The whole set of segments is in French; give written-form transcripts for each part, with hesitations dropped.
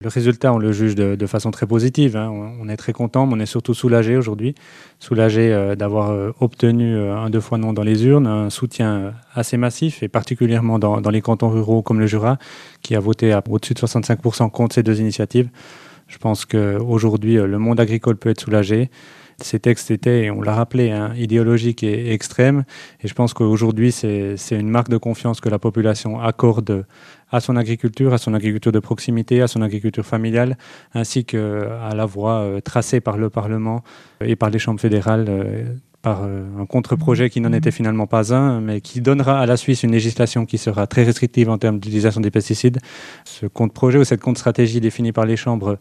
Le résultat, on le juge de façon très positive. On est très content, mais on est surtout soulagé aujourd'hui. Soulagé d'avoir obtenu un 2 fois non dans les urnes, un soutien assez massif, et particulièrement dans les cantons ruraux comme le Jura, qui a voté au-dessus de 65% contre ces 2 initiatives. Je pense qu'aujourd'hui, le monde agricole peut être soulagé. Ces textes étaient, on l'a rappelé, idéologiques et extrêmes. Et je pense qu'aujourd'hui, c'est une marque de confiance que la population accorde à son agriculture de proximité, à son agriculture familiale, ainsi qu'à la voie tracée par le Parlement et par les chambres fédérales, par un contre-projet qui n'en était finalement pas un, mais qui donnera à la Suisse une législation qui sera très restrictive en termes d'utilisation des pesticides. Ce contre-projet ou cette contre-stratégie définie par les chambres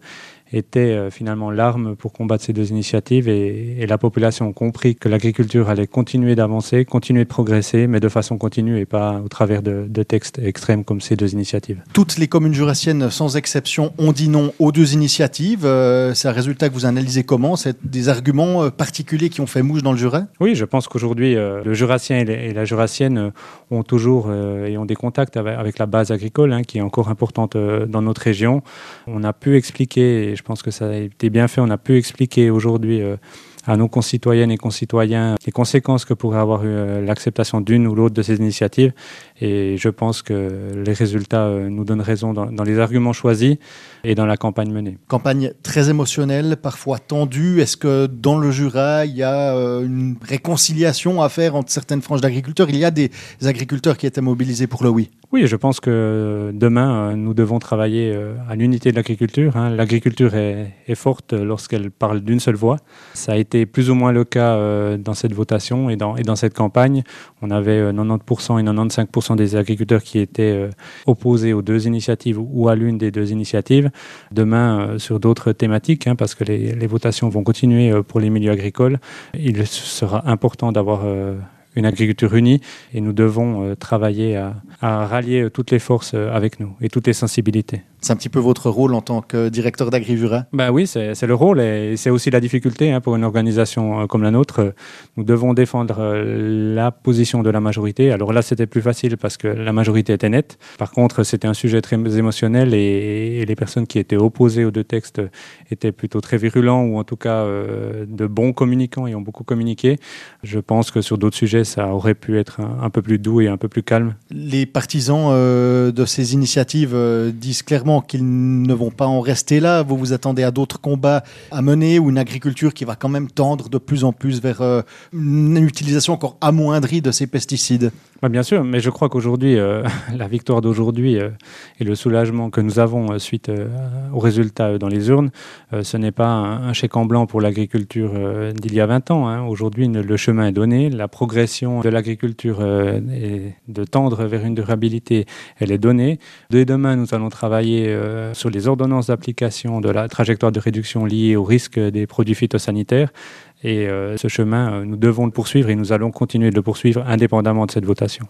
était finalement l'arme pour combattre ces 2 initiatives, et la population a compris que l'agriculture allait continuer d'avancer, continuer de progresser, mais de façon continue et pas au travers de textes extrêmes comme ces 2 initiatives. Toutes les communes jurassiennes, sans exception, ont dit non aux 2 initiatives. C'est un résultat que vous analysez comment? C'est des arguments particuliers qui ont fait mouche dans le Jura? Oui, je pense qu'aujourd'hui, le Jurassien et la Jurassienne ont toujours et ont des contacts avec la base agricole, qui est encore importante dans notre région. On a pu expliquer, et je pense que ça a été bien fait, on a pu expliquer aujourd'hui à nos concitoyennes et concitoyens les conséquences que pourrait avoir l'acceptation d'une ou l'autre de ces initiatives. Et je pense que les résultats nous donnent raison dans les arguments choisis et dans la campagne menée. Campagne très émotionnelle, parfois tendue. Est-ce que dans le Jura, il y a une réconciliation à faire entre certaines franges d'agriculteurs? Il y a des agriculteurs qui étaient mobilisés pour le oui. Oui, je pense que demain, nous devons travailler à l'unité de l'agriculture. L'agriculture est forte lorsqu'elle parle d'une seule voix. Ça a été plus ou moins le cas dans cette votation et dans cette campagne. On avait 90% et 95% des agriculteurs qui étaient opposés aux 2 initiatives ou à l'une des 2 initiatives. Demain, sur d'autres thématiques, parce que les votations vont continuer pour les milieux agricoles, il sera important d'avoir une agriculture unie, et nous devons travailler à rallier toutes les forces avec nous et toutes les sensibilités. C'est un petit peu votre rôle en tant que directeur d'Agri-Jura? Oui, c'est le rôle, et c'est aussi la difficulté pour une organisation comme la nôtre. Nous devons défendre la position de la majorité. Alors là, c'était plus facile parce que la majorité était nette. Par contre, c'était un sujet très émotionnel, et les personnes qui étaient opposées aux 2 textes étaient plutôt très virulents, ou en tout cas de bons communicants, et ont beaucoup communiqué. Je pense que sur d'autres sujets, ça aurait pu être un peu plus doux et un peu plus calme. Les partisans de ces initiatives disent clairement qu'ils ne vont pas en rester là. Vous vous attendez à d'autres combats à mener, ou une agriculture qui va quand même tendre de plus en plus vers une utilisation encore amoindrie de ces pesticides? Bien sûr, mais je crois qu'aujourd'hui, la victoire d'aujourd'hui et le soulagement que nous avons suite aux résultats dans les urnes, ce n'est pas un chèque en blanc pour l'agriculture d'il y a 20 ans. Aujourd'hui, le chemin est donné, la progression de l'agriculture et de tendre vers une durabilité, elle est donnée. Dès demain, nous allons travailler sur les ordonnances d'application de la trajectoire de réduction liée au risque des produits phytosanitaires. Et ce chemin, nous devons le poursuivre, et nous allons continuer de le poursuivre indépendamment de cette votation.